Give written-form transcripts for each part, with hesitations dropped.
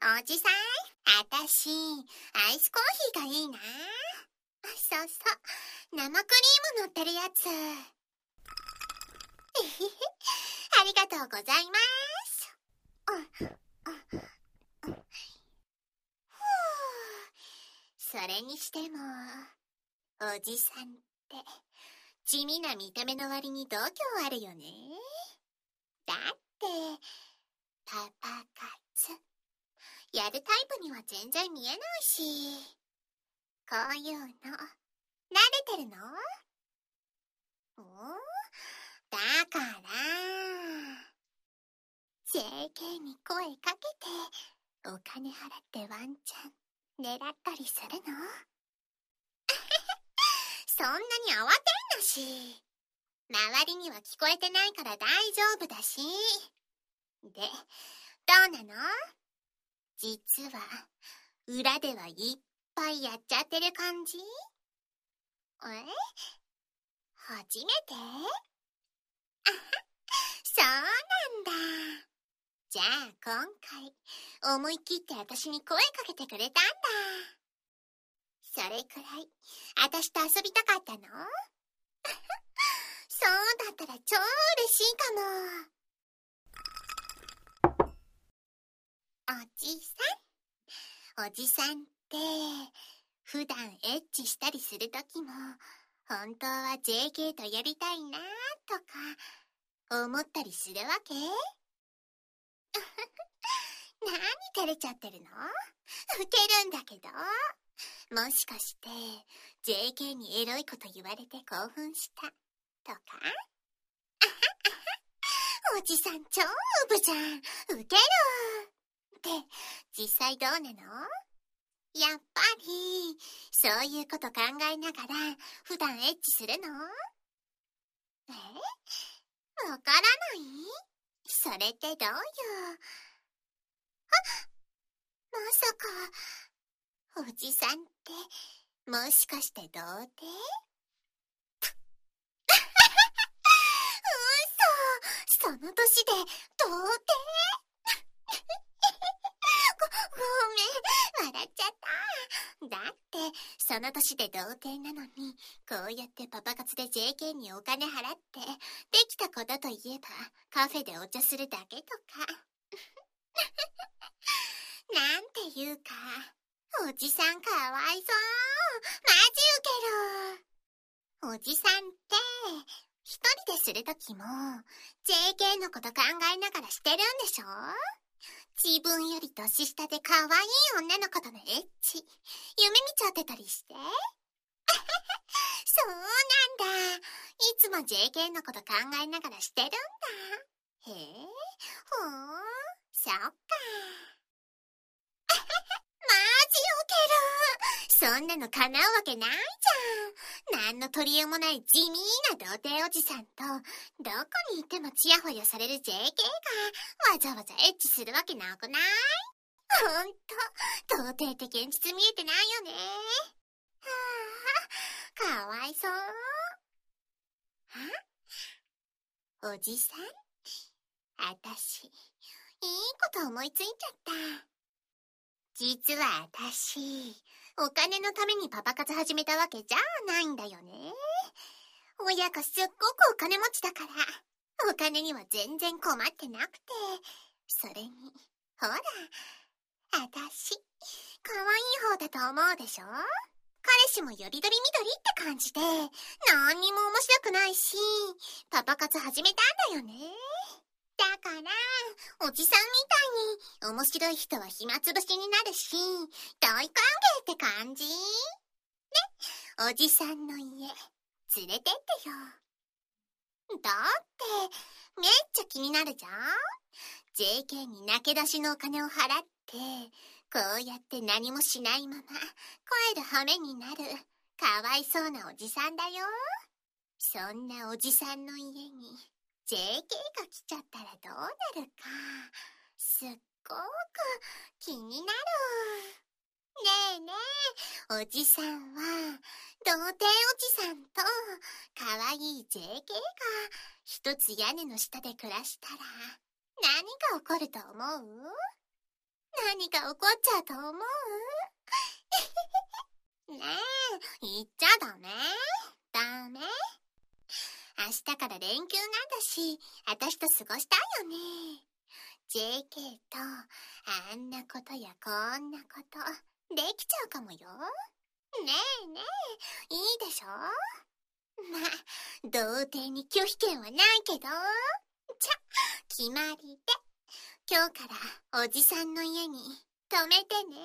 おじさん、あたし、アイスコーヒーがいいな。そうそう、生クリーム乗ってるやつ。ありがとうございます。それにしても、おじさんって地味な見た目の割に度胸あるよね。だってパパ活やるタイプには全然見えないし、こういうの慣れてるの？だから JK に声かけてお金払ってワンチャン狙ったりするの？そんなに慌てんなし。周りには聞こえてないから大丈夫だし。で、どうなの？実は裏ではいっぱいやっちゃってる感じ？初めて？そうなんだ。じゃあ今回思い切って私に声かけてくれたんだ。それくらい私と遊びたかったの？そうだったら超嬉しいかも。おじさんって普段エッチしたりするときも本当は JK とやりたいなとか思ったりするわけ？何照れちゃってるの？ウケるんだけど。もしかして JK にエロいこと言われて興奮したとか？おじさん超ウブじゃん。ウケる。って実際どうなの？やっぱりそういうこと考えながら普段エッチするの？わからない？それってどういう？まさかおじさんってもしかして童貞？嘘、その年で童貞？ごめん、笑っちゃった。だってその年で童貞なのにこうやってパパ活で JK にお金払ってできたことといえばカフェでお茶するだけとか。なんていうかおじさんかわいそう。マジウケる。おじさんって一人でするときも JK のこと考えながらしてるんでしょ？自分より年下で可愛い女の子とのエッチ夢見ちゃってたりして？そうなんだ。いつも JK のこと考えながらしてるんだ。へえ、そっか。マジウケる。そんなの叶うわけないじゃん。なんの取り柄もない地味な童貞おじさんとどこにいてもチヤホヤされる JK がわざわざエッチするわけなくない？ほんと童貞って現実見えてないよね。はあ、かわいそう。おじさん、あたしいいこと思いついちゃった。実は私、お金のためにパパ活始めたわけじゃないんだよね。親がすっごくお金持ちだから、お金には全然困ってなくて。それに、ほら、私、可愛い方だと思うでしょ？彼氏もよりどりみどりって感じで、何にも面白くないし、パパ活始めたんだよね。だから、おじさんみたいに面白い人は暇つぶしになるし、大歓迎って感じ？ね、おじさんの家、連れてってよ。だって、めっちゃ気になるじゃん？ JK に投げ出しのお金を払って、こうやって何もしないまま、帰る羽目になる、かわいそうなおじさんだよ。そんなおじさんの家に、JK が来ちゃったらどうなるか、すっごく気になる。ねえねえ、おじさんは、童貞おじさんと、かわいい JK が、一つ屋根の下で暮らしたら、何が起こると思う？ 何が起こっちゃうと思う？ねえ、言っちゃダメ？ダメ？明日から連休なんだし、私と過ごしたいよね。JK とあんなことやこんなことできちゃうかもよ。ねえねえ、いいでしょ？まあ、童貞に拒否権はないけど。じゃ、決まりで。今日からおじさんの家に泊めてね。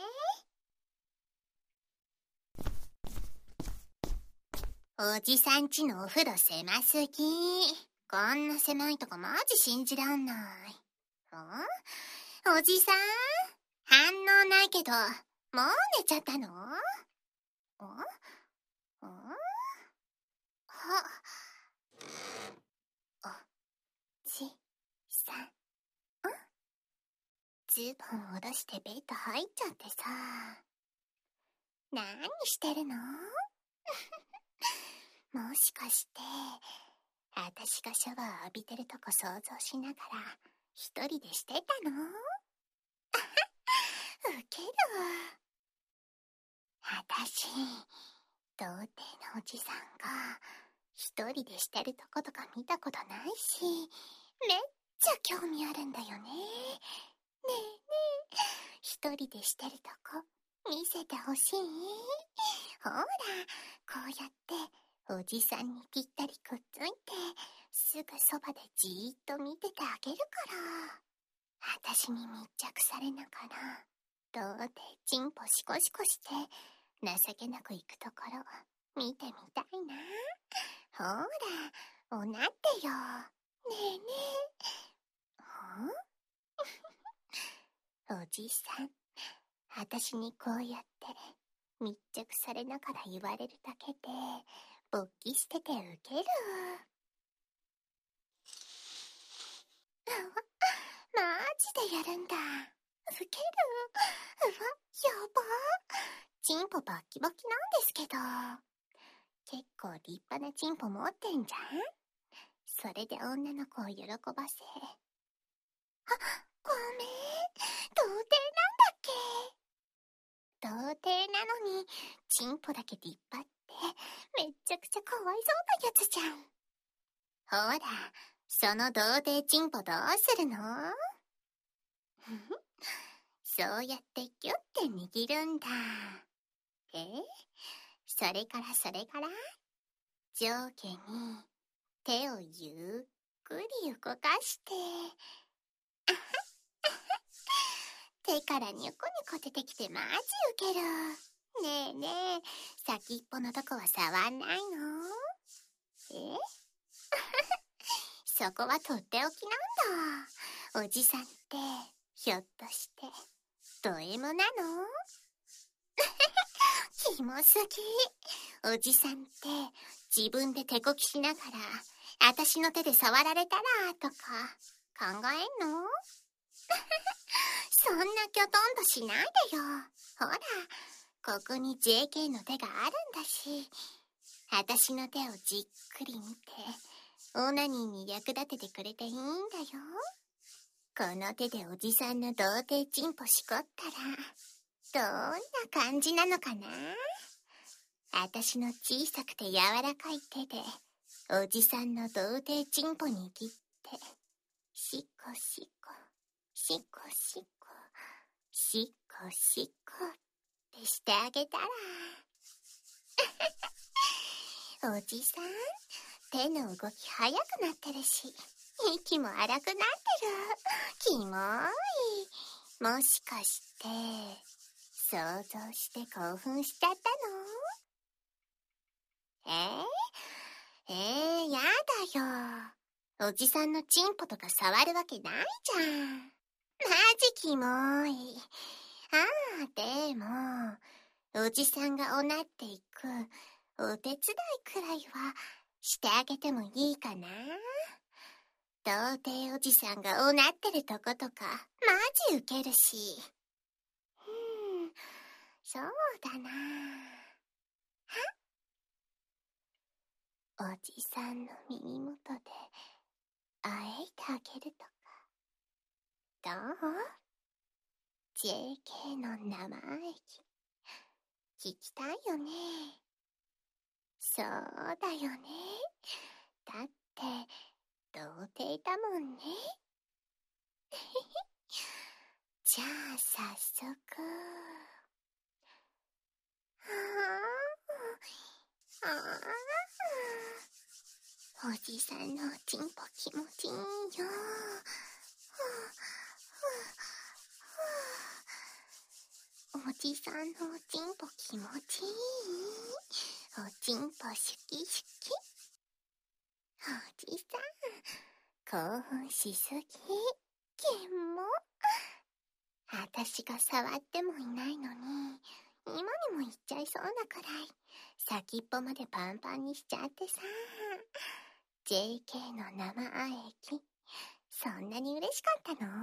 おじさんちのお風呂狭すぎ。こんな狭いとこマジ信じらんない。おじさん？反応ないけど、もう寝ちゃったの？おじさん。ズボン下ろしてベッド入っちゃってさ。何してるの？もしかして、私がシャワー浴びてるとこ想像しながら、一人でしてたの？ウケる。私、童貞のおじさんが、一人でしてるとことか見たことないし、めっちゃ興味あるんだよね。ねえねえ、一人でしてるとこ、見せてほしい？ほら、こうやって、おじさんにぴったりくっついて、すぐそばでじーっと見ててあげるから。私に密着されながら、童貞チンポシコシコして、情けなく行くところ、見てみたいな。ほら、おなってよ。ねえねえ。おじさん、私にこうやって密着されながら言われるだけで勃起しててウケる。マジでやるんだ。ウケる。うわ、やば。チンポバッキバキなんですけど。結構立派なチンポ持ってんじゃん。それで女の子を喜ばせ。あ、ごめん。童貞なんだっけ？童貞なのに、チンポだけ立派って、めっちゃくちゃかわいそうなやつじゃん。ほら、その童貞チンポどうするの？そうやってギュッて握るんだ。それから上下に手をゆっくり動かして、手からニョコニョコ出てきてマジウケる。ねえねえ、先っぽのとこは触んないの？そこはとっておきなんだ。おじさんって、ひょっとして、ド M なの？キモすぎ。おじさんって、自分で手こきしながら、私の手で触られたら、とか、考えんの？そんなきょとんとしないでよ。ほら、ここに JK の手があるんだし、私の手をじっくり見て、オナニーに役立ててくれていいんだよ。この手でおじさんの童貞チンポしこったら、どんな感じなのかな？私の小さくて柔らかい手で、おじさんの童貞チンポに切って、しこしこ、しこしこ、しこしこってしてあげたら。おじさん、手の動き速くなってるし、息も荒くなってる。キモい。もしかして、想像して興奮しちゃったの？やだよ。おじさんのチンポとか触るわけないじゃん。マジキモい。でも、おじさんがおなっていくお手伝いくらいはしてあげてもいいかな？童貞おじさんがおなってるとことか、マジウケるし。そうだな。おじさんの耳元で、あえいであげるとか。どう？ JK の生意気聞きたいよね。そうだよね。だって童貞だもんね。じゃあ早速。おじさんのおちんぽ気持ちいいよ。おじさんのおちんぽ気持ちいい。おちんぽシュキシュキ。おじさん興奮しすぎ。キモ。あたしが触ってもいないのに今にも言っちゃいそうなくらい先っぽまでパンパンにしちゃってさ。 JK の生液そんなに嬉しかったの？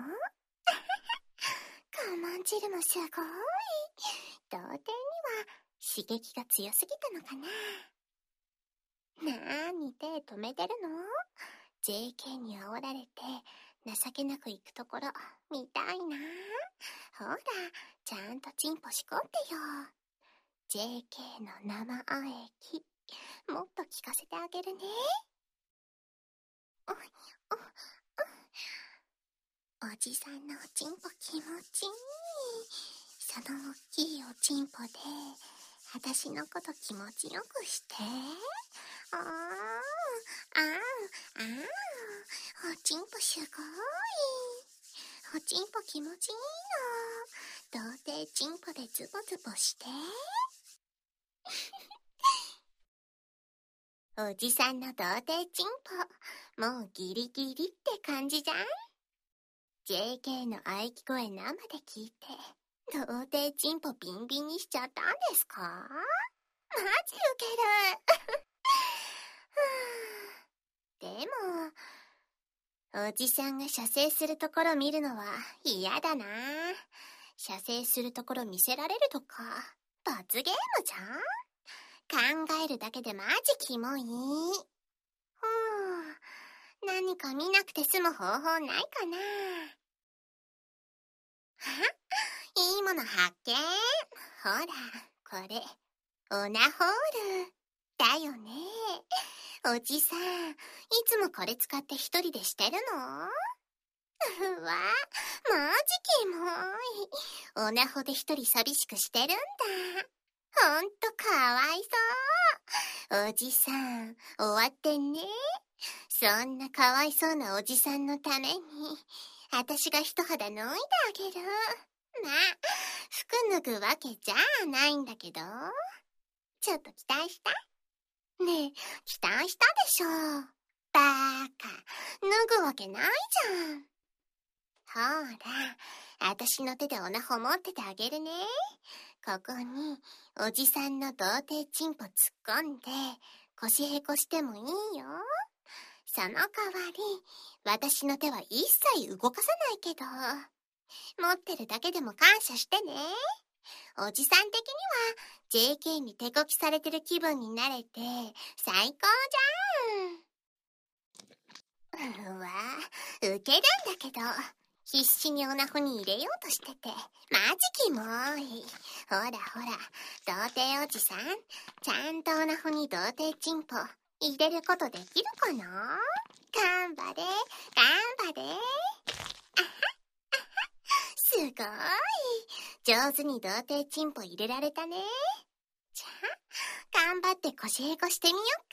我慢汁もすごい。童貞には刺激が強すぎたのかな。なーに手止めてるの？ JK に煽られて情けなく行くところ見たいな。ほらちゃんとチンポしこってよ。 JK の生液もっと聞かせてあげるね。おじさんのおちんぽ気持ちいい。その大きいおちんぽで私のこと気持ちよくして。あーおちんぽすごい。おちんぽ気持ちいいの。童貞ちんぽでズボズボしておじさんの童貞ちんぽもうギリギリって感じじゃん。 JK の喘ぎ声生で聞いて童貞ちんぽビンビンにしちゃったんですか？マジウケる。でもおじさんが射精するところ見るのは嫌だな。射精するところ見せられるとか罰ゲームじゃん。考えるだけでマジキモい。何か見なくて済む方法ないかな。いいもの発見。ほらこれオナホールだよね。おじさんいつもこれ使って一人でしてるの？うわマジキモい。オナホで一人寂しくしてるんだ。ほんとかわいそう。おじさん終わってんね。そんなかわいそうなおじさんのために私が一肌脱いであげる。まあ服脱ぐわけじゃないんだけどちょっと期待した？ねえ期待したでしょ。バーカ脱ぐわけないじゃん。ほら私の手でオナホ持っててあげるね。ここにおじさんの童貞チンポ突っ込んで腰へこしてもいいよ。その代わり私の手は一切動かさないけど持ってるだけでも感謝してね。おじさん的には JK に手こきされてる気分になれて最高じゃん。うわウケるんだけど必死にオナホに入れようとしててマジキモい。ほらほら童貞おじさんちゃんとオナホに童貞チンポ入れることできるかな？頑張れ頑張れ。すごい上手に童貞チンポ入れられたね。じゃあ頑張って腰へこしてみよっ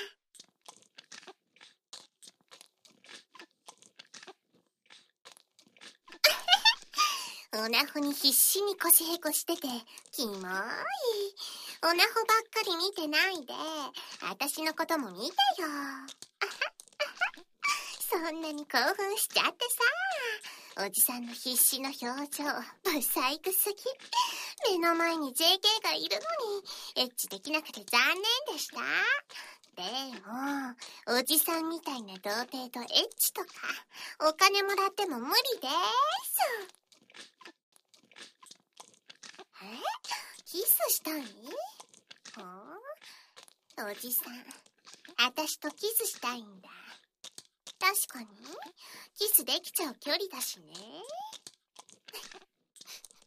か。オナホに必死に腰へこしててキモい。オナホばっかり見てないで私のことも見てよ。そんなに興奮しちゃってさ。おじさんの必死の表情ブサイクすぎ。目の前に JK がいるのにエッチできなくて残念でした。でもおじさんみたいな童貞とエッチとかお金もらっても無理です。キスしたい？おじさん私とキスしたいんだ。確かにキスできちゃう距離だしね。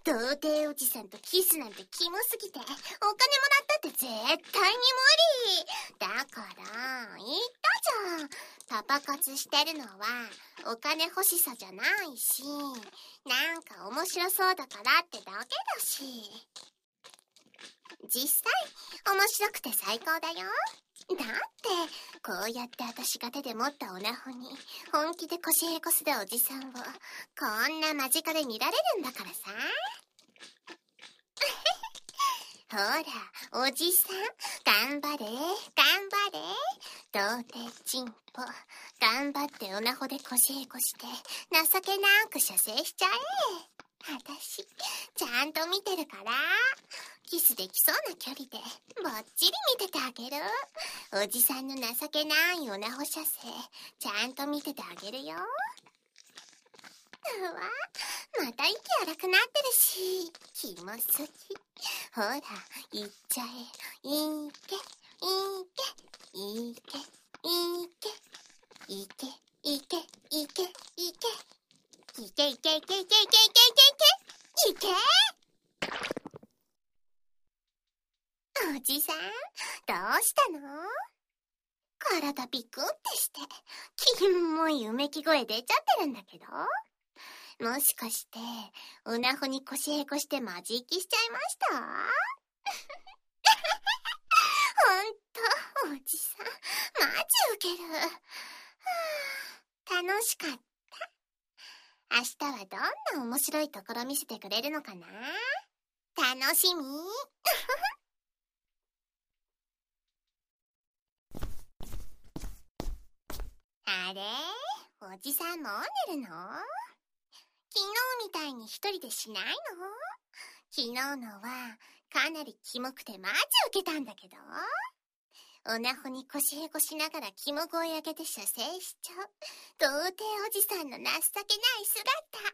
童貞おじさんとキスなんてキモすぎて、お金もらったって絶対に無理。だから言ったじゃん。パパ活してるのはお金欲しさじゃないし、なんか面白そうだからってだけだし。実際面白くて最高だよ。だってこうやって私が手で持ったオナホに本気で腰へこするおじさんをこんな間近で見られるんだからさ。ほらおじさん、頑張れ頑張れ。童貞チンポ、頑張ってオナホで腰へこして情けなく射精しちゃえ。私ちゃんと見てるから、キスできそうな距離でぼっちり見ててあげる。おじさんの情けないオナホ射精ちゃんと見ててあげるよ。うわ、また息荒くなってるしキモすぎ。ほら行っちゃえ。いけいけいけいけいけいけいけいけいけいけいけいけいけいけいけいけいけ。おじさんどうしたの？体ビクってしてキモいうめき声出ちゃってるんだけど、もしかしてオナホに腰へこしてマジ息しちゃいました？ほんとおじさんマジウケる。楽しかった。明日はどんな面白いところ見せてくれるのかな？楽しみ。あれ？おじさんもう寝るの？昨日みたいに一人でしないの？昨日のはかなりキモくてマジウケたんだけど。オナホに腰へこしながらキモ声上げて射精しちゃう童貞おじさんの情けない姿。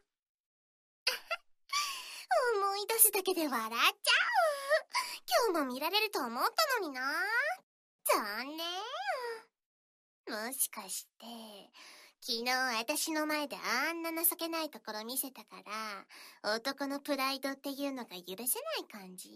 思い出すだけで笑っちゃう。今日も見られると思ったのにな。残念。もしかして昨日私の前であんな情けないところ見せたから男のプライドっていうのが許せない感じ？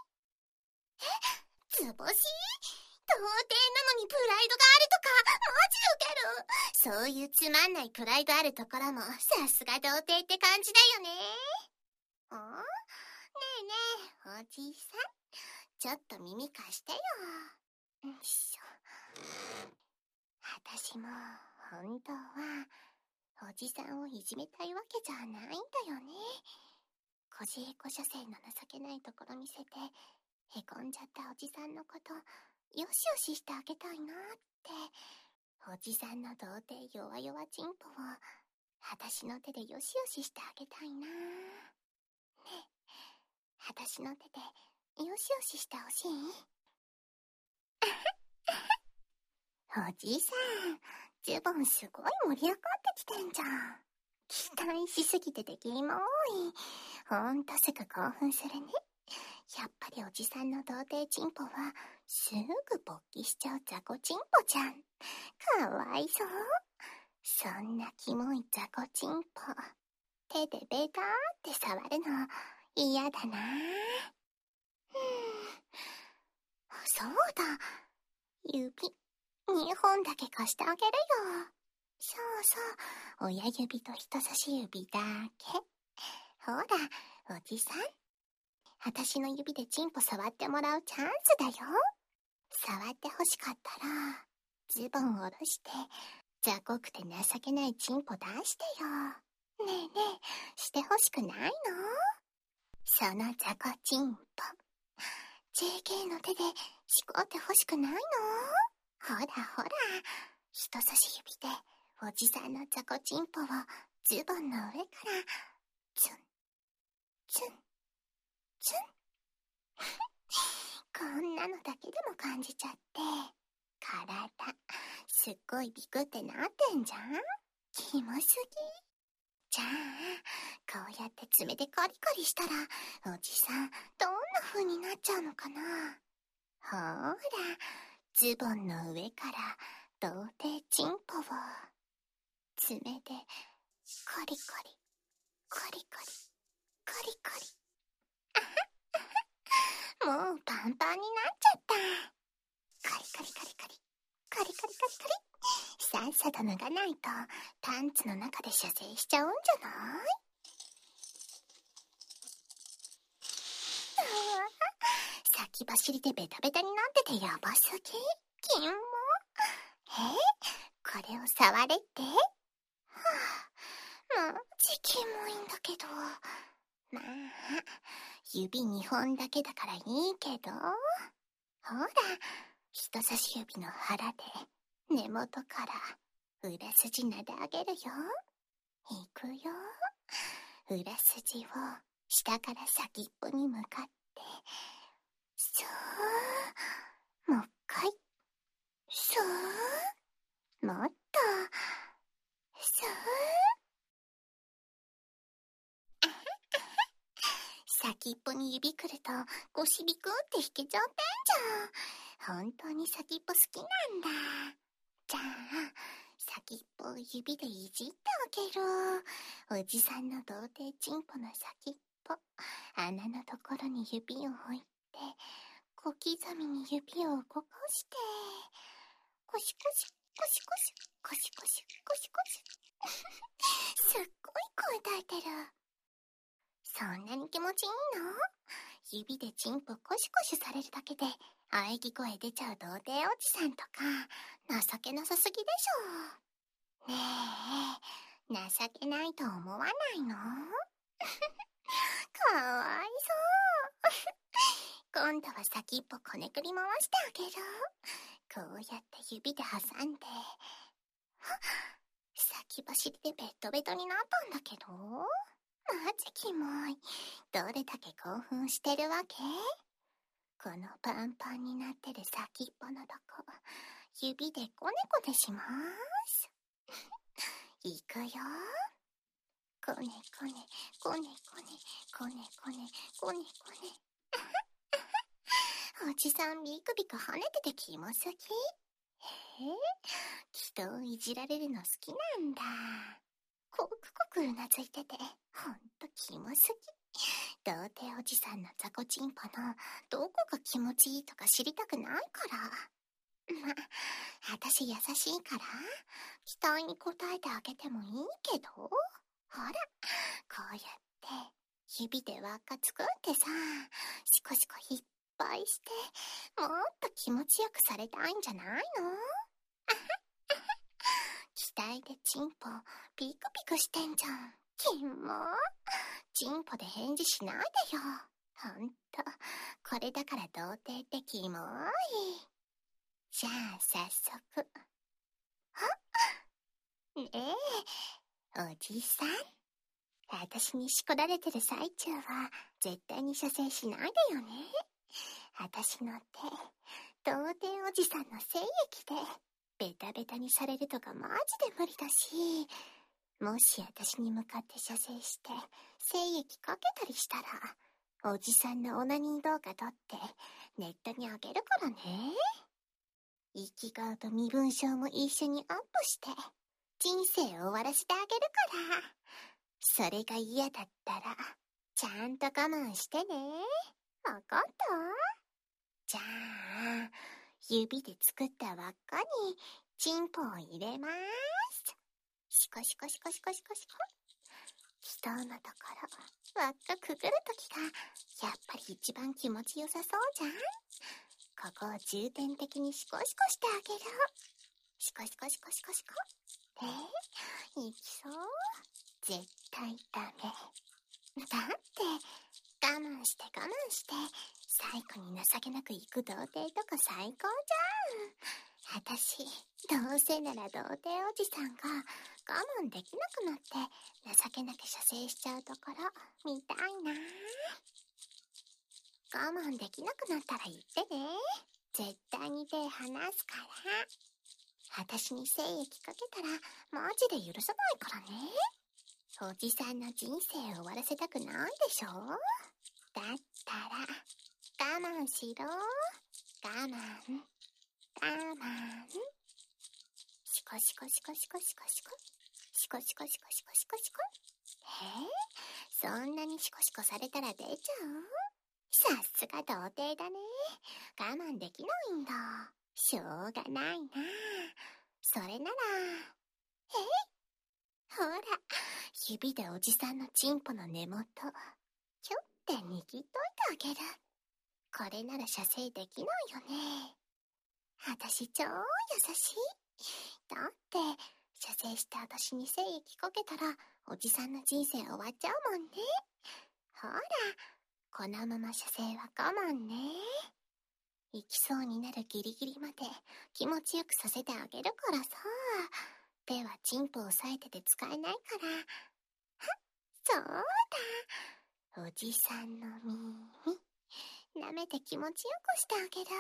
図星？童貞なのにプライドがあるとかマジウケる。そういうつまんないプライドあるところもさすが童貞って感じだよね。ねえねえおじさん、ちょっと耳貸してよ。よいしょ。私も本当はおじさんをいじめたいわけじゃないんだよね。腰へこ射精の情けないところ見せてへこんじゃったおじさんのことよしよししてあげたいなって。おじさんの童貞弱々チンポを私の手でよしよししてあげたいな。ねえ、私の手でよしよししてほしい？おじさん、ズボンすごい盛り上がってきてんじゃん。期待しすぎててキモい。ほんとすぐ興奮するね。やっぱりおじさんの童貞チンポはすぐ勃起しちゃう雑魚チンポちゃん。かわいそう。そんなキモい雑魚チンポ手でベターって触るの嫌だな。そうだ、指2本だけ貸してあげるよ。そうそう、親指と人差し指だけ。ほらおじさん、私の指でチンポ触ってもらうチャンスだよ。触ってほしかったらズボン下ろして雑魚くて情けないチンポ出してよ。ねえねえ、してほしくないの？その雑魚チンポ JK の手でしこってほしくないの？ほらほら、人差し指でおじさんの雑魚チンポをズボンの上からツンツンツンこんなのだけでも感じちゃって、体すっごいビクってなってんじゃん。キモすぎ。じゃあこうやって爪でコリコリしたらおじさんどんな風になっちゃうのかな。ほらズボンの上から童貞チンポを爪でコリコリコリコリコリコリもうパンパンになっちゃった。カリカリカリカリ。カリカリカリカリ。さっさと脱がないとパンツの中で射精しちゃうんじゃない？先走りでベタベタになっててやばすぎ。キモ。これを触れって？マジキモいんだけど。まあ、指2本だけだからいいけど。ほら、人差し指の腹で根元から裏筋撫であげるよ。いくよ。裏筋を下から先っぽに向かって、そう。もう一回。そう。もっと。そう。先っぽに指くると腰ビクって引けちゃってんじゃん。本当に先っぽ好きなんだ。じゃあ先っぽを指でいじってあげる。おじさんの童貞チンポの先っぽ、穴のところに指を置いて、小刻みに指を動かして、コシコシコシコシコシコシコシコシ。すっごい声出してる。そんなに気持ちいいの？指でチンポコシコシされるだけで喘ぎ声出ちゃう童貞おじさんとか情けなさすぎでしょ。ねえ、情けないと思わないの？かわいそう。今度は先っぽこねくり回してあげる。こうやって指で挟んで、先走りでベトベトになったんだけど。マジキモい。どれだけ興奮してるわけ？このパンパンになってる先っぽのとこ、指でコネコネします。いくよ。コネコネ、コネコネ、コネコネ、コネコネ。おじさんビクビク跳ねててキモすぎ。人をいじられるの好きなんだ。コクコクうなずいてて、ほんとキモすぎ。童貞おじさんのザコチンポのどこが気持ちいいとか知りたくないから。ま、私優しいから期待に応えてあげてもいいけど、ほら、こうやって指で輪っか作ってさ、シコシコいっぱいして、もっと気持ちよくされたいんじゃないの？期待でチンポピクピクしてんじゃん。キモ。チンポで返事しないでよ。ほんと、これだから童貞ってキモい。じゃあ早速。ねえ、おじさん。私にしこられてる最中は絶対に射精しないでよね。私の手、童貞おじさんの精液でベタベタにされるとかマジで無理だし、もし私に向かって射精して精液かけたりしたら、おじさんのオナニー動画撮ってネットにあげるからね。生き顔と身分証も一緒にアップして人生を終わらせてあげるから。それが嫌だったらちゃんと我慢してね。わかった？じゃあ指で作った輪っかにチンポを入れます。シコシコシコシコシコシコ。祈祷のところ輪っかくぐるときがやっぱり一番気持ちよさそうじゃん。ここを重点的にシコシコしてあげる。シコシコシコシコシコ。いきそう？絶対ダメ。だって我慢して我慢して最後に情けなく行く童貞とか最高じゃん。私どうせなら童貞おじさんが我慢できなくなって情けなく射精しちゃうところ見たいな。我慢できなくなったら言ってね。絶対に手離すから。私に精液かけたらマジで許さないからね。おじさんの人生を終わらせたくないでしょ？だったら我慢しろ。我慢我慢。シコシコシコシコシコシコシコシコシコシコシコシコ。そんなにシコシコされたら出ちゃう？ さすが童貞だね。我慢できないんだ。しょうがないな。それなら、ほら、指でおじさんのチンポの根元、キュッて握っといてあげる。これなら射精できないよね。私超優しい。だって、射精して私に精液かけたら、おじさんの人生終わっちゃうもんね。ほら、このまま射精は我慢ね。行きそうになるギリギリまで気持ちよくさせてあげるからさ。手はチンポを押さえてて使えないから。そうだ。おじさんの耳、舐めて気持ちよくしてあげる。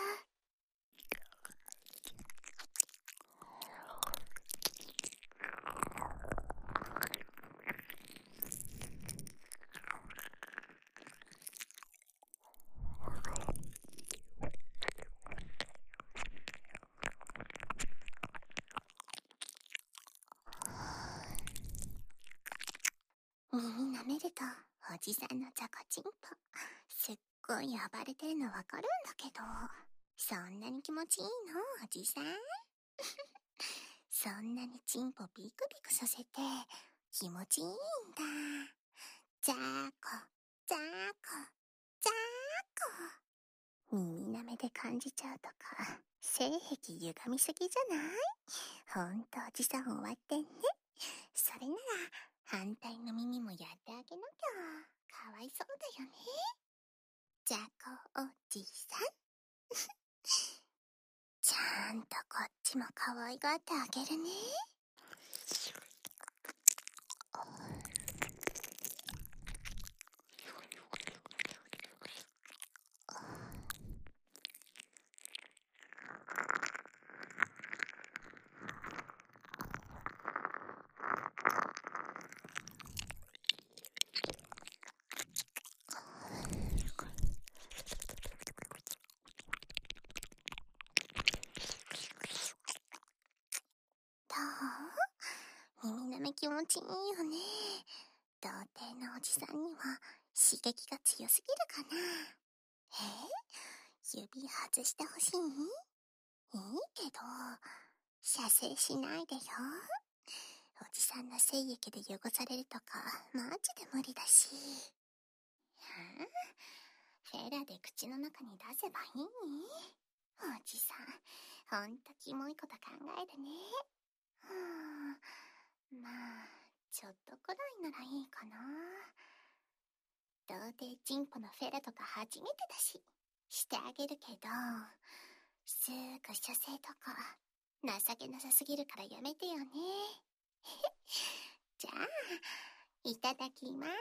耳舐めるとおじさんのザコチンポすっごい暴れてるのわかるんだけど、そんなに気持ちいいのおじさん。そんなにチンポビクビクさせて気持ちいいんだ。ザーコザーコザーコ。耳舐めで感じちゃうとか性癖歪みすぎじゃない？ほんとおじさん終わってんね。それなら反対の耳もやってあげなきゃ。かわいそうだよね。じゃこおじさん。ちゃんとこっちも可愛がってあげるね。どう？耳舐め気持ちいいよね。童貞のおじさんには刺激が強すぎるかな。指外してほしい？いいけど、射精しないでよ。おじさんの精液で汚されるとか、マジで無理だし。フェラで口の中に出せばいい？おじさん、ほんとキモいこと考えるね。まあ、ちょっとくらいならいいかな。童貞チンポのフェラとか初めてだし、してあげるけど、すぐ射精とか、情けなさすぎるからやめてよね。じゃあ、いただきます。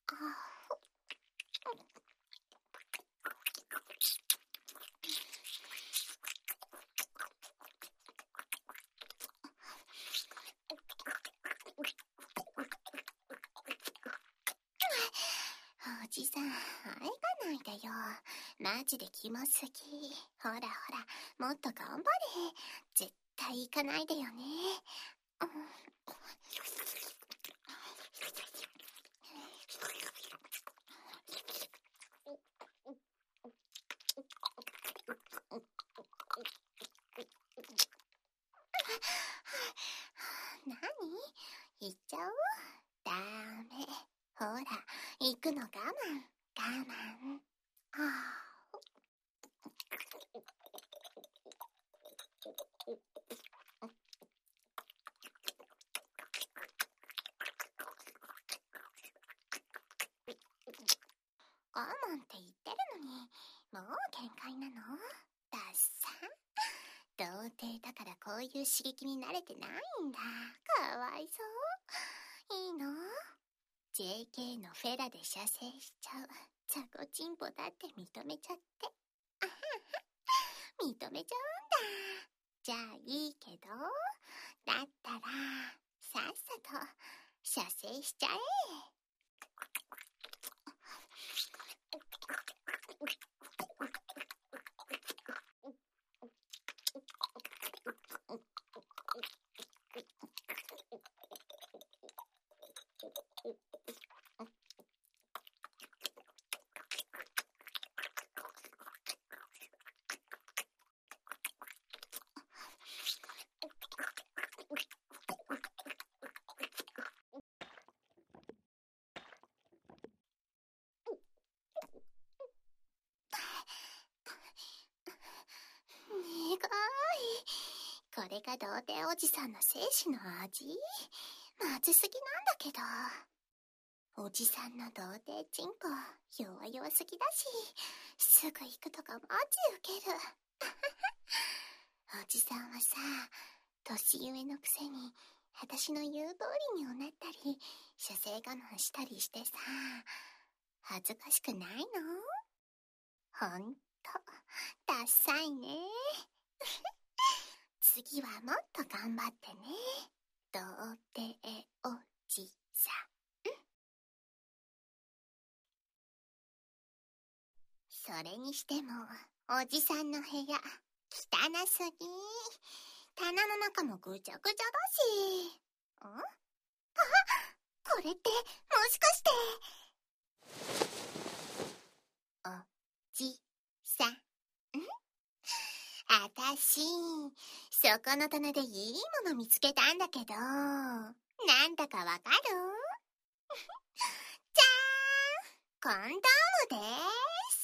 おじさん、あえかないでよ。マジでキモすぎ。ほらほら、もっと頑張れ。絶対行かないでよね。何？行っちゃう？ダメ。ほら、行くの我慢。我慢。我慢って言ってるのに、もう限界なの？ダッサ。童貞だからこういう刺激に慣れてないんだ。かわいそう。いいの？ JK のフェラで射精しちゃうザコチンポだって認めちゃって。認めちゃうんだ。じゃあいいけど、だったらさっさと射精しちゃえ。 童貞おじさんの精子の味まずすぎなんだけど。おじさんの童貞チンコ弱々すぎだし、すぐ行くとかマジウケる。おじさんはさ、年上のくせに私の言う通りにおなったり射精我慢したりしてさ、恥ずかしくないの？ほんとダッサいね。次はもっと頑張ってね、童貞おじさん。それにしてもおじさんの部屋汚すぎ。棚の中もぐちゃぐちゃだし。これってもしかして。おじさん。あたしそこの棚でいいもの見つけたんだけど、なんだかわかる？じゃーん、コンドームです。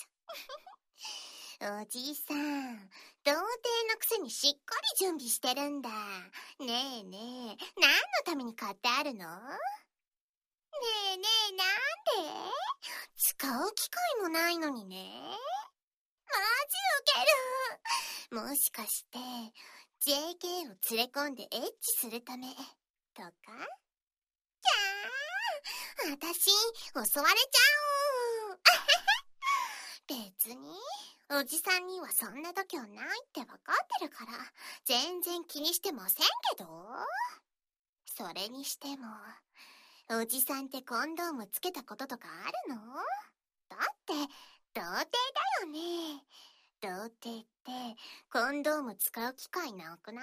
おじさん、童貞のくせにしっかり準備してるんだ。ねえねえ、何のために買ってあるの？ねえねえ、なんで？使う機会もないのにね。マジウケる。もしかして JK を連れ込んでエッチするためとか？キャー、私襲われちゃう。別におじさんにはそんな度胸ないって分かってるから全然気にしてませんけど。それにしてもおじさんってコンドームつけたこととかあるの？だって童貞だよね。童貞ってコンドーム使う機会なくない？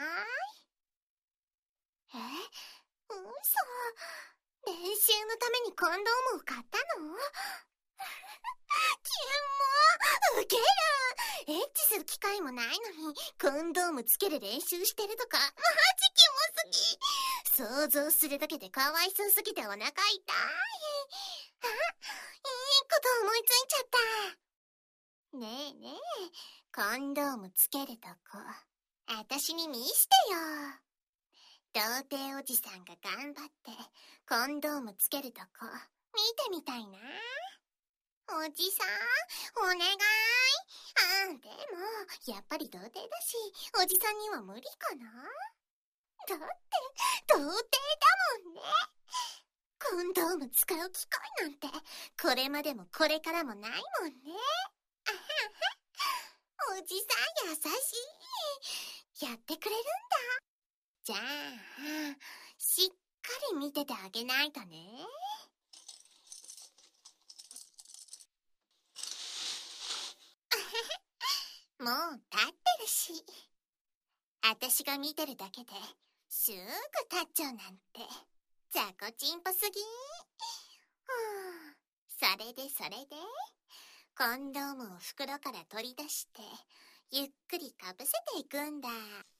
嘘。練習のためにコンドームを買ったの？キュンもウケる。エッチする機会もないのにコンドームつける練習してるとかマジキモすぎ。想像するだけでかわいそうすぎてお腹痛い。いいこと思いついちゃった。ねえねえ、コンドームつけるとこあたしに見してよ。童貞おじさんが頑張ってコンドームつけるとこ見てみたいな。おじさんお願い。でもやっぱり童貞だしおじさんには無理かな。だって童貞だもんね。コンドーム使う機会なんてこれまでもこれからもないもんね。おじさん優しい。やってくれるんだ。じゃあしっかり見ててあげないとね。もう立ってるし。あたしが見てるだけですぐ立っちゃうなんて雑魚ちんぽすぎ。それでコンドームを袋から取り出してゆっくりかぶせていくんだ。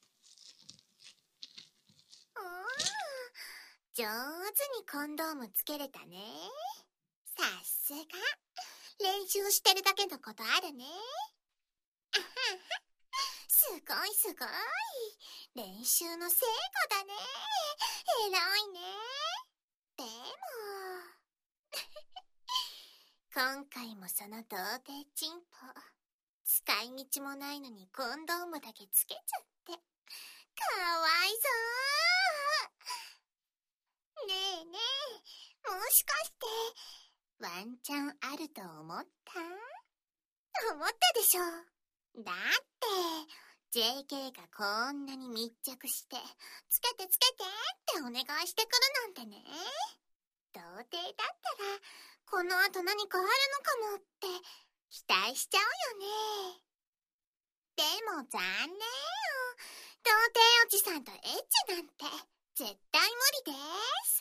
上手にコンドームつけれたね。さすが練習してるだけのことあるね。すごいすごい。練習の成果だね。偉いね。でも今回もその童貞チンポ使い道もないのにコンドームだけつけちゃってかわいそう。ねえねえ、もしかしてワンチャンあると思った？思ったでしょ。だって JK がこんなに密着してつけてつけてってお願いしてくるなんてね。童貞だったらこの後何かあるのかもって期待しちゃうよね。でも残念よ。童貞おじさんとエッチなんて絶対無理です。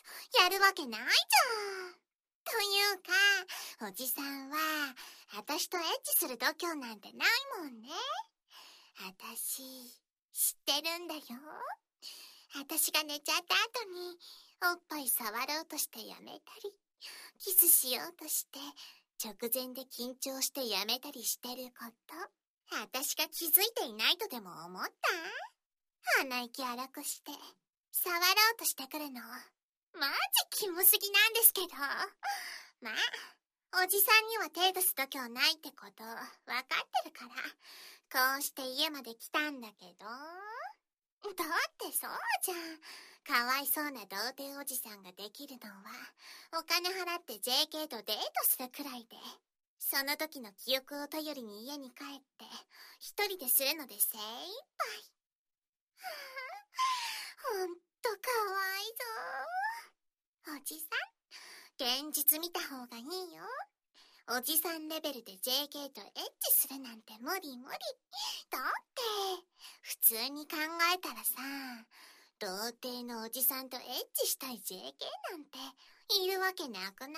やるわけないじゃん。というかおじさんはあたしとエッチする度胸なんてないもんね。あたし知ってるんだよ。あたしが寝ちゃった後におっぱい触ろうとしてやめたりキスしようとして直前で緊張してやめたりしてることあたしが気づいていないとでも思った？ 鼻息荒くして、触ろうとしてくるの。マジキモすぎなんですけど。まあ、おじさんには手出す度胸ないってことわかってるから、こうして家まで来たんだけど。だってそうじゃん。かわいそうな童貞おじさんができるのは、お金払って JK とデートするくらいで。その時の記憶を頼りに家に帰って、一人でするので精一杯。ほんとかわいそう。おじさん、現実見た方がいいよ。おじさんレベルで JK とエッチするなんて無理無理。だって、普通に考えたらさ、童貞のおじさんとエッチしたい JK なんているわけなくない？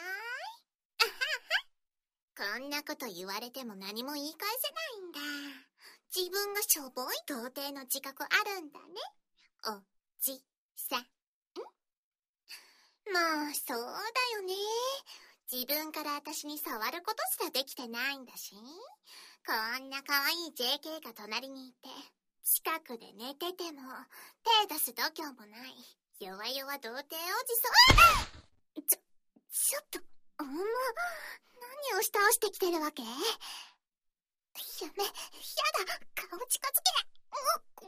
こんなこと言われても何も言い返せないんだ。自分がしょぼい童貞の自覚あるんだね。おじさん。まあ、そうだよね。自分から私に触ることすらできてないんだし。こんな可愛い JK が隣にいて、近くで寝てても、手出す度胸もない。弱々童貞おじさん。ちょっと、何を倒してきてるわけ？やめ、やだ、顔近づけ。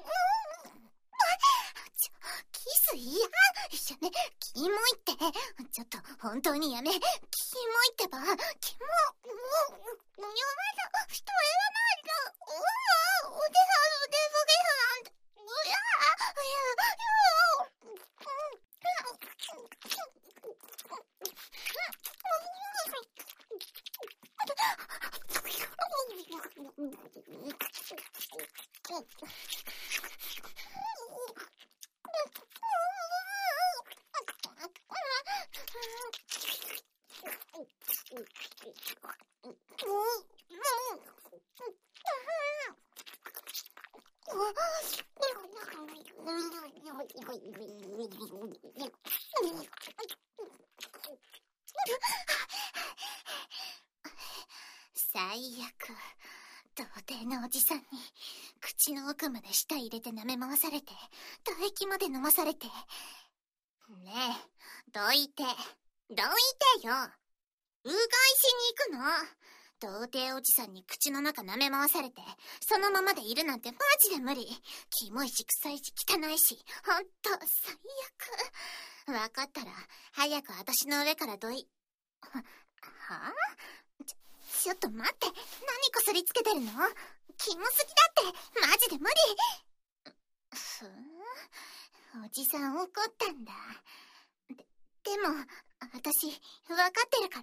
キス嫌？やめ、キモいって。ちょっと、本当にやめ。キモいってば。キモ、もう、やだ。人言わないの。おでは、最悪。童貞のおじさんに口の奥まで舌入れて舐め回されて、唾液まで飲まされて。ねえ、どいてよ。うがいしに行くの。童貞おじさんに口の中舐め回されて、そのままでいるなんてマジで無理。キモいし臭いし汚いし、ほんと最悪。わかったら、早く私の上からはちょっと待って、何こすりつけてるの？キモすぎだって、マジで無理。おじさん怒ったんだ。でも、私、分かってるから、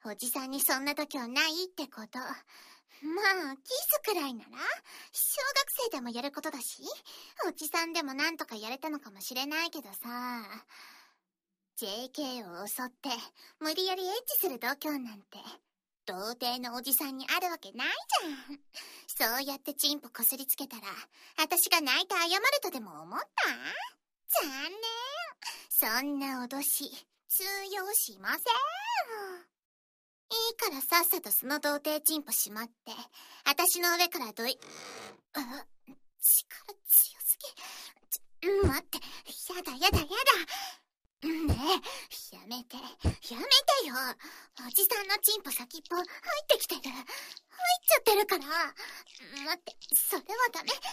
おじさんにそんな度胸ないってこと。まあ、キスくらいなら、小学生でもやることだし、おじさんでもなんとかやれたのかもしれないけどさ、JK を襲って、無理やりエッチする度胸なんて、童貞のおじさんにあるわけないじゃん。そうやってチンポこすりつけたら、私が泣いて謝るとでも思った？残念。そんな脅し、通用しません。いいからさっさとその童貞チンポしまって、私の上から力強すぎ。待って、やだ。ねえ、やめてよ。おじさんのチンポ先っぽ入ってきてる。入っちゃってるから。待って、それはダメ。やだ。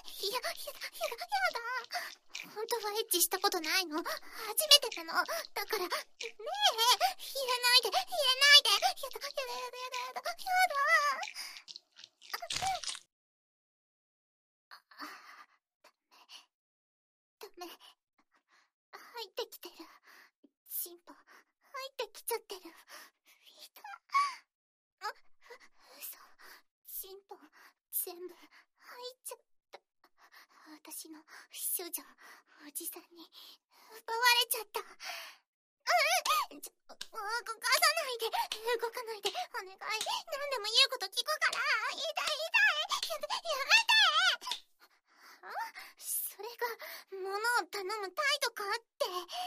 本当はエッチしたことないの。初めてなの。だから、ねえ、言えないで。やだ。ダメ。入ってきてる。チンポ、入ってきちゃってる。嘘。チンポ、全部、入っちゃった。私の、処女、おじさんに、奪われちゃった。動かないで。お願い。何でも言うこと聞くから。痛い。やめて。それが、物を頼む態度かって。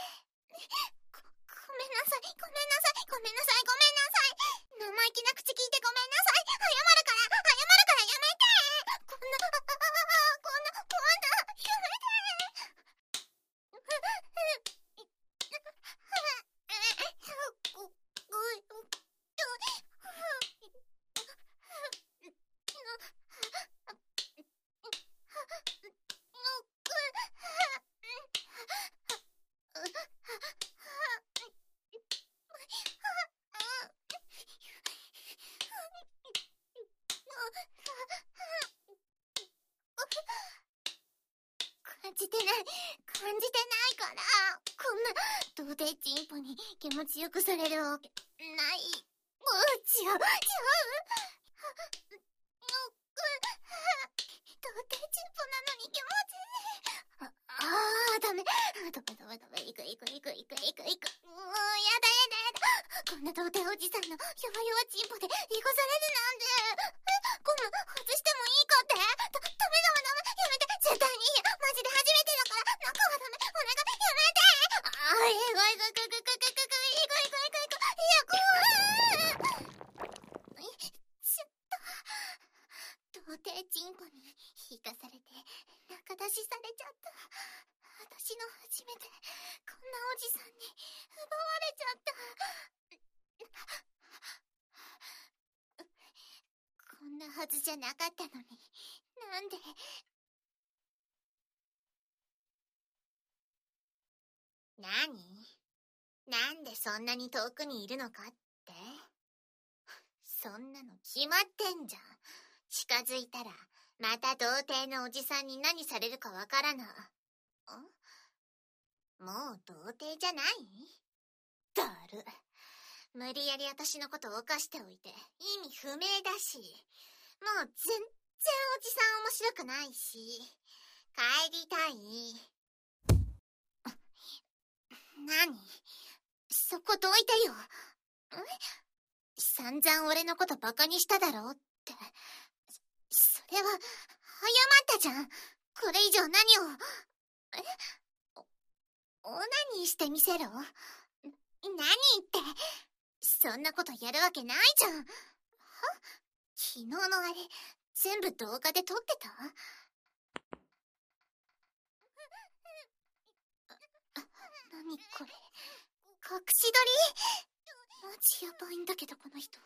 ごめんなさい。生意気な口聞いてごめんなさい。謝るからやめて。やめて。 貞チンポに気持ちよくされるわけない。違う。童貞チンポなのに気持ちいい。ダメ。行く。もうやだ。こんな童貞おじさんの弱々チンポで生かされるなんて。ゴム外してもいいかって。ダメ。やめて。絶対にいいや。マジで初めてだから。中はダメ。お願い、やめて。行く。いや、怖い。童貞チンポに引かされて仲出しされちゃった。私の初めてこんなおじさんに奪われちゃった。こんなはずじゃなかったのに、なんで。なんでそんなに遠くにいるのかって？そんなの決まってんじゃん。近づいたらまた童貞のおじさんに何されるかわからな。もう童貞じゃない？だる。無理やり私のことを犯しておいて意味不明だし、もう全然おじさん面白くないし、帰りたい。何？そこどいてよ。散々俺のことバカにしただろって。それは謝ったじゃん。これ以上何を。オナニーしてみせろ？何言って。そんなことやるわけないじゃん。昨日のあれ全部動画で撮ってた？何これ、隠し撮り？マジやばいんだけどこの人。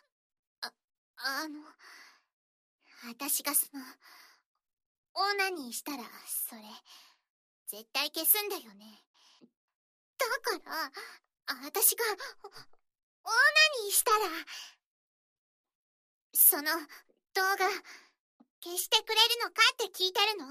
私がオナニーしたらそれ絶対消すんだよね。だから私がオナニーしたらその動画消してくれるのかって聞いてるの。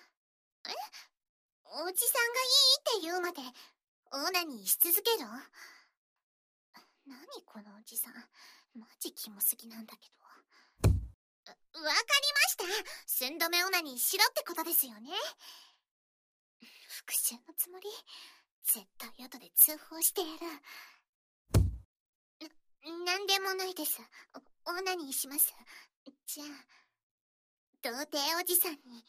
おじさんがいいって言うまでオナニーし続けろ？何このおじさん、マジキモすぎなんだけど。わかりました。寸止めオナニーしろってことですよね。復讐のつもり？絶対後で通報してやる。なんでもないです。オナニーします。じゃあ童貞おじさんに、違った、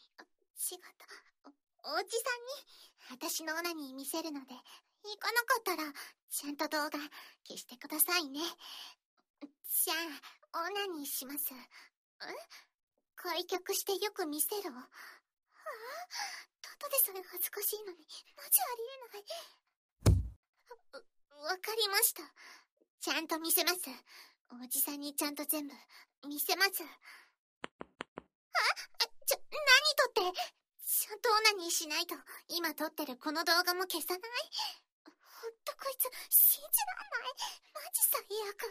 おじさんに私のオナニー見せるので、行かなかったらちゃんと動画消してくださいね。じゃあオナニーします。開脚してよく見せろ。ただでさえ恥ずかしいのにマジありえない。わかりました。ちゃんと見せます。おじさんにちゃんと全部見せます。何撮って？ちゃんとオナニーしないと今撮ってるこの動画も消さない？ほんとこいつ信じらんない。マジ最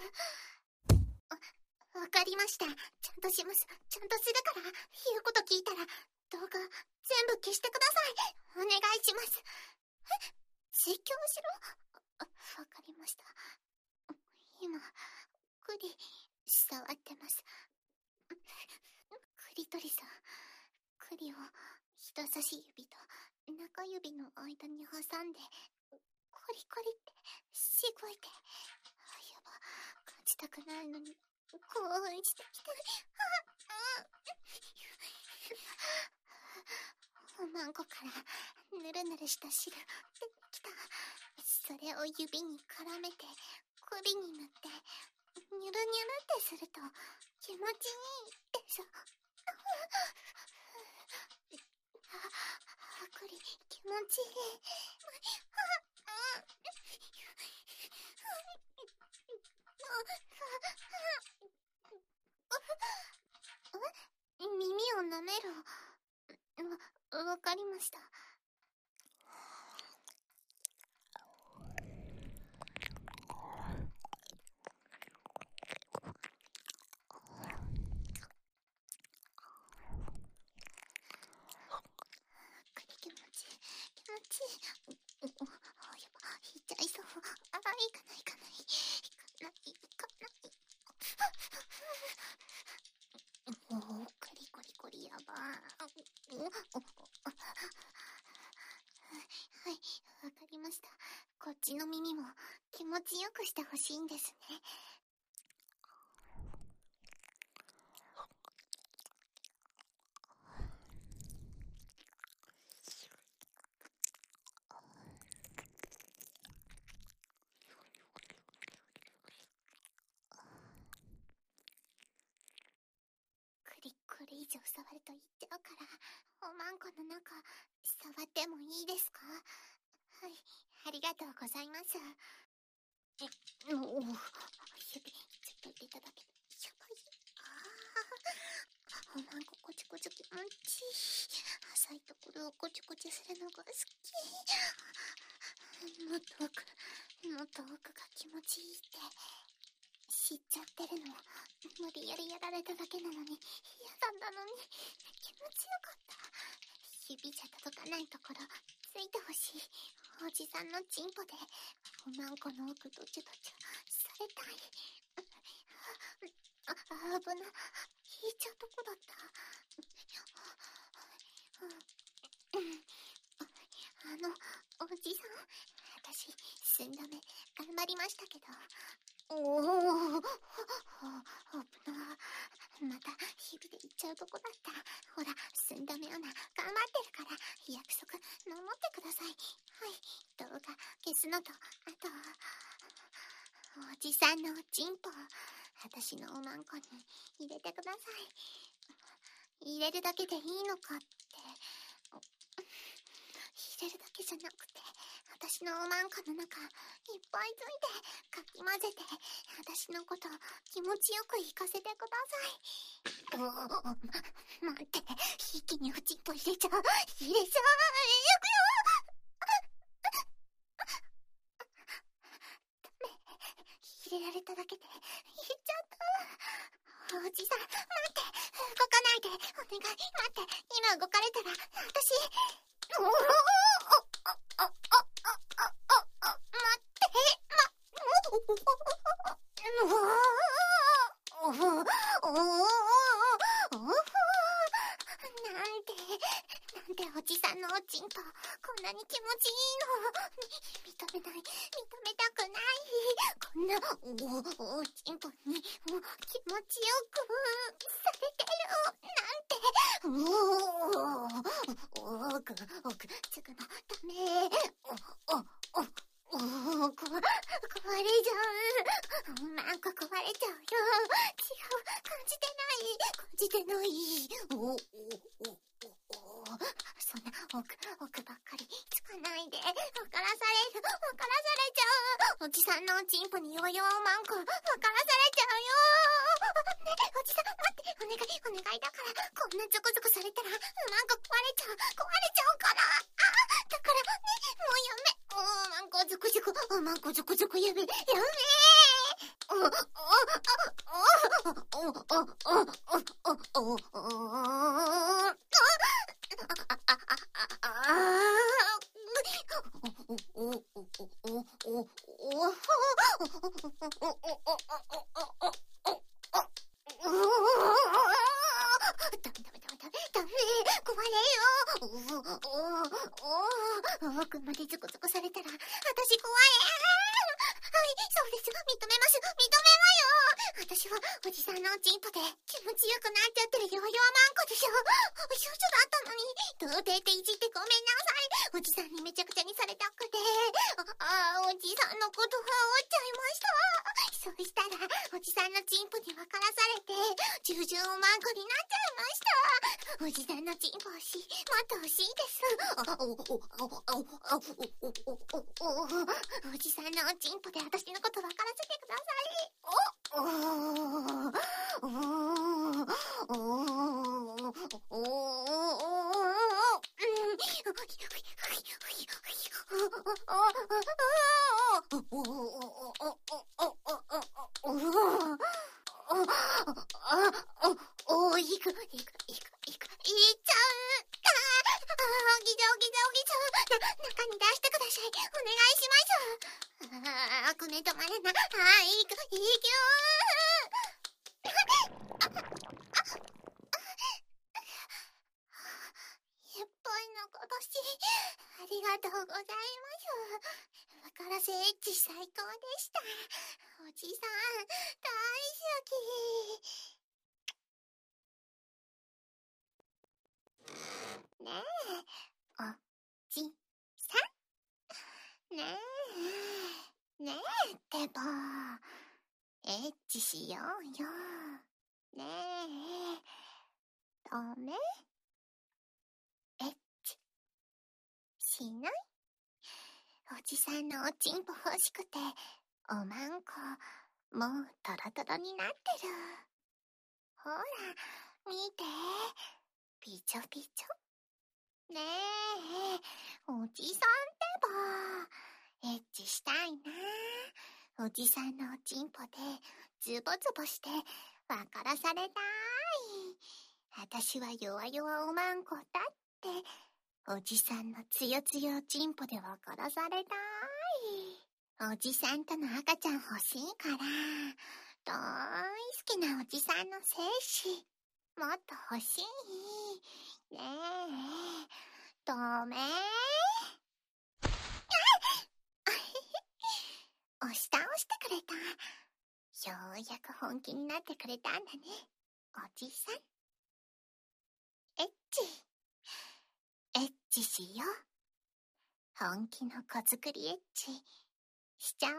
悪。わかりました。ちゃんとします。ちゃんとするから。言うこと聞いたら動画全部消してください。お願いします。実況しろ？わかりました。今クリ触ってます。クリトリス。クリを人差し指と中指の間に挟んでコリコリってしごいて。やば、感じたくないのに興奮してきて。おまんこからぬるぬるした汁出てきた。それを指に絡めて首に塗ってニュルニュルってすると気持ちいいでしょ。クリ気持ちいい。耳を舐める。わかりました。気持ちいい。やば、引いちゃいそう。 こっちの耳も気持ちよくしてほしいんですね。これ以上触ると言っちゃうから、おまんこの中、触ってもいいですか？はい、ありがとうございます。ちょっといただけ。おまんここちこち気持ちいい。浅いところをこちこちするのが好き。もっと奥が気持ちいいって知っちゃってるの。無理やりやられただけなのに、嫌だったのに気持ちよかった。指じゃ届かないところついてほしい。おじさんのチンポでおまんこの奥どちゅどちゅされたい。危な、引いちゃうとこだった。おじさん、私寸止め頑張りましたけど、おお、危な、また日々で行っちゃうとこだった。ほら、寸止めアナ頑張ってるから約束守ってください。はい、動画消すのと、あとおじさんのおちんぽ私のおまんこに入れてください。入れるだけでいいのかって。入れるだけじゃなくて、私のおまんこの中いっぱいついてかき混ぜて、私のこと気持ちよくいかせてください。待って、一気におちんぽ入れちゃう。入れちゃう。いくよ。ダメ。入れられただけで入れちゃった。おじさん、待って。動かないで。お願い、待って。今動かれたら、私、待って。なんでおじさんのおちんぽこんなに気持ちいいの？認めない、認めたくない。こんなおちんぽに気持ちよくされてるなんて。奥つくのダメ。壊れちゃう。なんか壊れちゃうよ。違う、感じてない。そんな奥ばっかりつかないで。分からされちゃう。おじさんのおちんぽにヨーヨーマンコ分からされちゃうよ。ね、おじさん待って、お願いだから。こんなゾクゾクされたらマンコ壊れちゃうから。だからね、もうやめ。マンコゾクゾクやめ。ダメ、壊れよ。奥までゾクゾクされたら、私怖い。はい、そうです。認めます。私はおじさんのおちんぽで気持ちよくなっちゃってるヨーヨーマンコでしょ。少女だったのに、童貞っていじってごめんなさい。おじさんにめちゃくちゃにされたくて、おじさんのことは折っちゃいました。そうしたら、おじさんのチンポに分からされて、従順おまんこになっちゃいました。おじさんのチンポ欲しい。もっと欲しいです。おじさんのおチンポで私のこと分からせてください。いく。いっちゃう。中に出してください。お願いします。こね止まれな。いくよ。いっぱいのことし、ありがとうございます。分かからせエッチ最高でした。おじさん、大好き。ねえ、おじさん。ねえ、ねえってば。エッチしようよ。ねえ、ダメ？エッチしない？おじさんのおちんぽ欲しくて、おまんこ、もうトロトロになってる。ほら、見て。ピチョピチョ。ねえ、おじさんってば。エッチしたいな。おじさんのおちんぽで、ズボズボして、わからされたい。あたしは弱々おまんこだって、おじさんのつよつよおちんぽでわからされたい。おじさんとの赤ちゃん欲しいから、大好きなおじさんの精子、もっと欲しい。ねえ、ダメ？押し倒してくれた。ようやく本気になってくれたんだね、おじさん。エッチ。エッチしよう。本気の子作りエッチしちゃおう。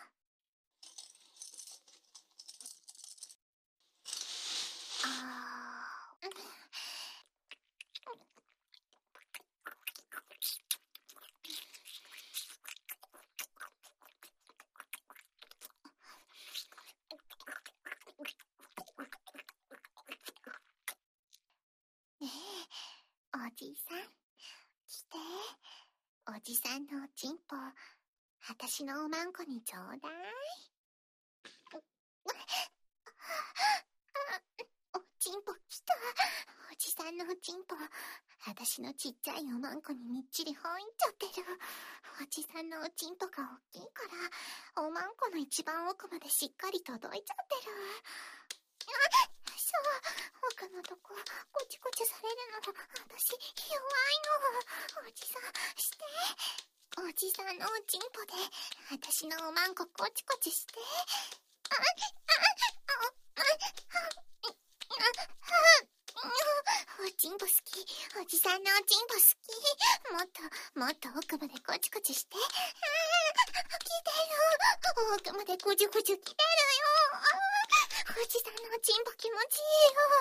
ねえ、おじさん、来て。おじさんのおちんぽ、あたしのおまんこにちょうだい。おちんぽ来た。おじさんのおちんぽ、あたしのちっちゃいおまんこにみっちり入っちゃってる。おじさんのおちんぽが大きいから、おまんこの一番奥までしっかり届いちゃってる。そう、奥のとこ、こちこちされるの、あたし弱いの。おじさん、して。おじさんのおちんぽで、あたしのおまんここちこちして。おちんぽ好き。おじさんのおちんぽ好き。もっと奥までこちこちして。来てる。奥までこちこち来てるよ。おじさんのおちんぽ気持ちいいよ。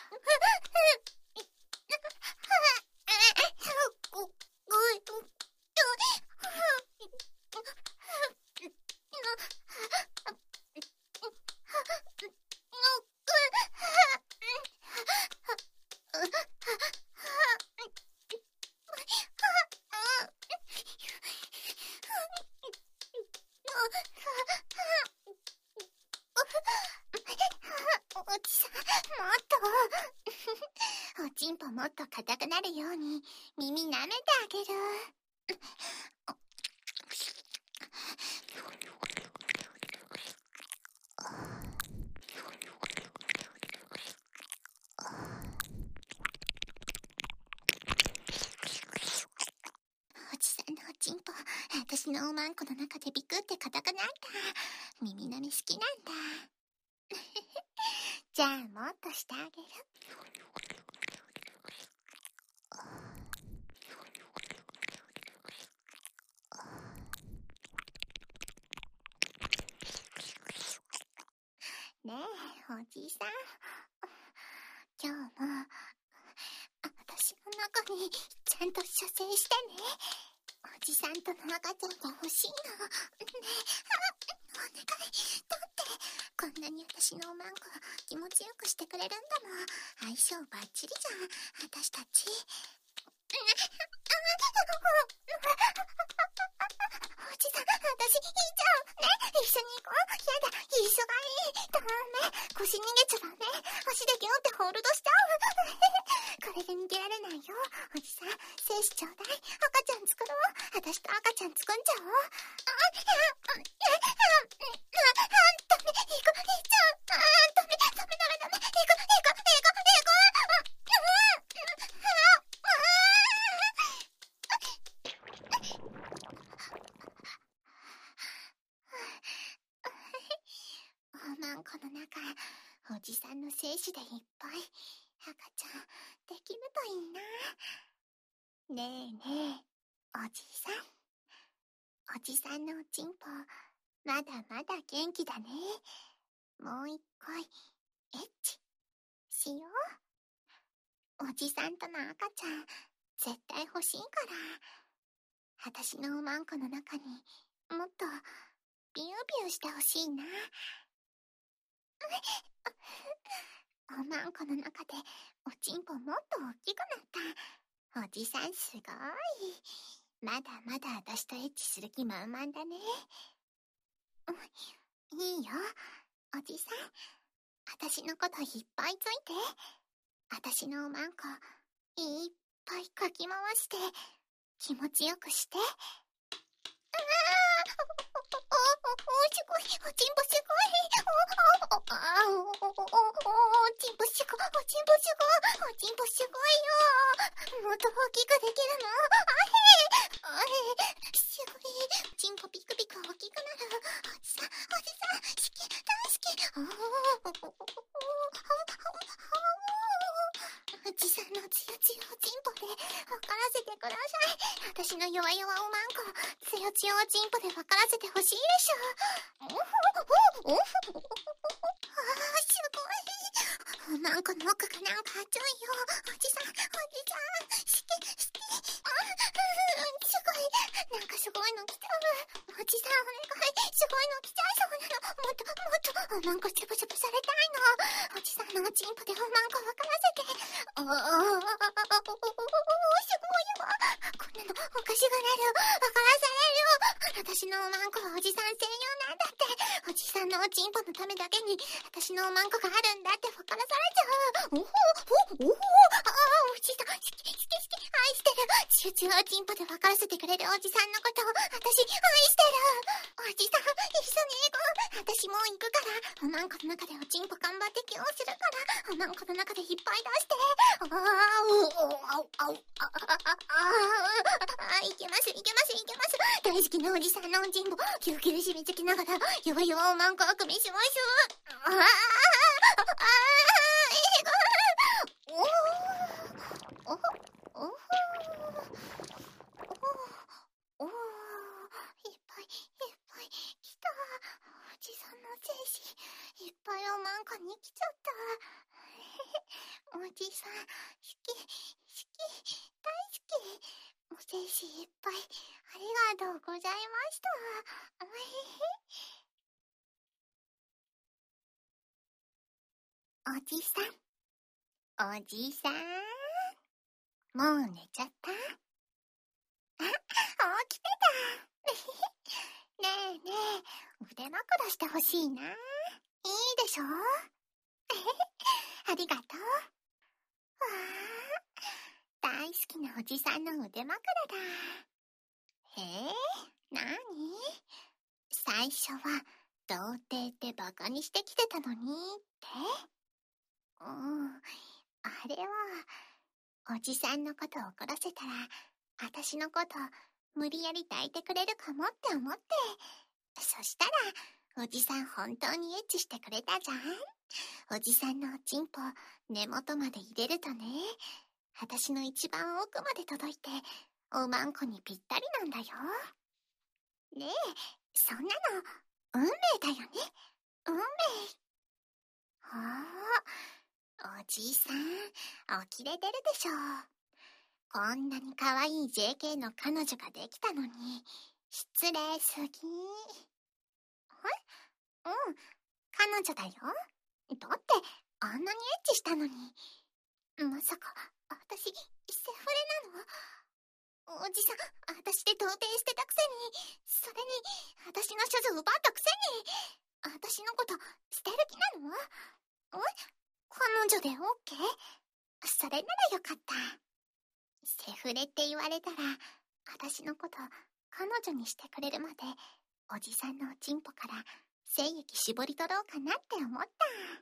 おちんぽもっと硬くなるように耳舐めてあげる。おじさんのおちんぽ、あたしのおまんこの中でビクって硬くなった。耳舐め好きなんだ。じゃあもっとしてあげる。ねえ、おじさん。今日も、あたしの中にちゃんと射精してね。おじさんとの赤ちゃんが欲しいの。ねえ、お願い。だって、こんなにあたしのおまんこ気持ちよくしてくれるんだもん。相性バッチリじゃん、あたしたち。おじさん、あたしいいじゃん。ね、一緒に行こう。やだ、一緒がいい。ダメ。腰逃げちゃダメ。足でギュンってホールドしちゃう。これで逃げられないよ。おじさん、精子ちょうだい。赤ちゃん作ろう。あたしと赤ちゃん作んじゃおう。ダメ、行こう、行っちゃう。ダメ、ダメ、ダメ、ダメ。行こう。 おじさんの精子でいっぱい赤ちゃんできるといいな。ねえねえ、おじさん。おじさんのおちんぽ、まだまだ元気だね。もう一回、エッチ、しよう。おじさんとの赤ちゃん、絶対欲しいから。私のおまんこの中にもっとビュービューしてほしいな。おまんこの中でおちんぽもっと大きくなった。おじさんすごい。まだまだ私とエッチする気満々だね。いいよ、おじさん。私のこといっぱいついて。私のおまんこいっぱいかき回して気持ちよくして。すごい、おちんぽすごい。おちんぽすごい、おちんぽすごい、おちんぽすごいよ。もっと大きくできるの？すごい。おちんぽピクピク大きくなる。おじさん、好き、大好き。おじさんのつよつよおちんぽで分からせてください。私の弱々おまんこ、つよつよおちんぽで分からせてほしいでしょ。すごい。おまんこの奥がなんか熱いよ。おじさん、好き。すごい。なんかすごいの来ちゃう。おじさんお願い。すごいの来ちゃいそうなの。もっと、おまんこしゃぶしゃぶされたいの。おじさんのおちんぽでおまんこ分からせて。すごいわ。こんなのおかしがられる。分からされるよ。私のおまんこはおじさん専用なんだって。おじさんのおちんぽのためだけに私のおまんこがあるんだって分からされちゃう。おじさん、好き、愛してる。チューチューおちんぽで分からせてくれるおじさんのことを私愛してる。おじさん、一緒に行こう。私もう行くから。おまんこの中でおちんぽ頑張って起用するから。おまんこの中でいっぱい出して。いけます。大好きなおじさんのおちんぽ、キューキューしみつきながら、弱々おまんこを組みします。いっぱい来た。おじさんの精子いっぱいおまんこに来ちゃった。おじさん好き、大好き。お精子いっぱいありがとうございました。おじさんもう寝ちゃった？起きてた。ねえ、腕枕してほしいな。いいでしょ？ありがとう。大好きなおじさんの腕枕だ。なに？最初は童貞ってバカにしてきてたのにって？あれはおじさんのこと怒らせたら私のこと無理やり抱いてくれるかもって思って。そしたらおじさん本当にエッチしてくれたじゃん。おじさんのおちんぽ根元まで入れるとね、私の一番奥まで届いておまんこにぴったりなんだよ。ねえ、そんなの運命だよね。運命。おじさん呆れてるでしょ。こんなに可愛い JK の彼女ができたのに失礼すぎ。彼女だよ。だってあんなにエッチしたのに。まさか私セフレなの？おじさん、私で童貞してたくせに、それに私の処女奪ったくせに、私のこと捨てる気なの？彼女で OK？ それならよかった。セフレって言われたら私のこと彼女にしてくれるまでおじさんのおちんぽから精液絞り取ろうかなって思った。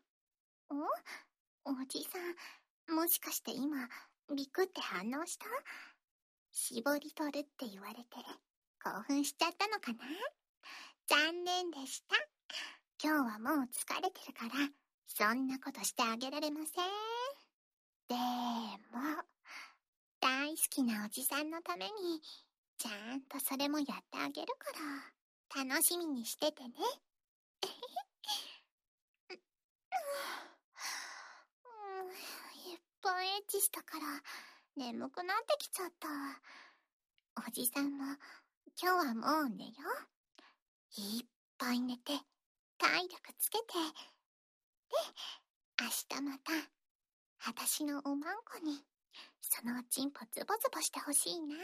おじさん、もしかして今ビクって反応した？絞り取るって言われて興奮しちゃったのかな？残念でした。今日はもう疲れてるからそんなことしてあげられません。でも、大好きなおじさんのために、ちゃんとそれもやってあげるから、楽しみにしててね。いっぱいエッチしたから、眠くなってきちゃった。おじさんも、今日はもう寝よう。いっぱい寝て、体力つけて。で、明日また、私のおまんこに、そのおちんぽズボズボしてほしいな。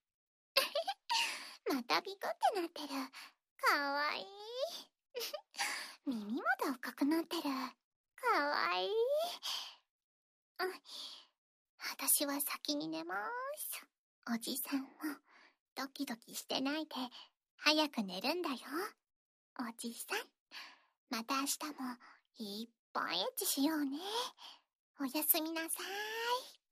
またビクってなってる。かわいい。耳まで赤くなってる。かわいい。私は先に寝ます。おじさんもドキドキしてないで早く寝るんだよ。おじさん、また明日もいっぱいエッチしようね。おやすみなさーい。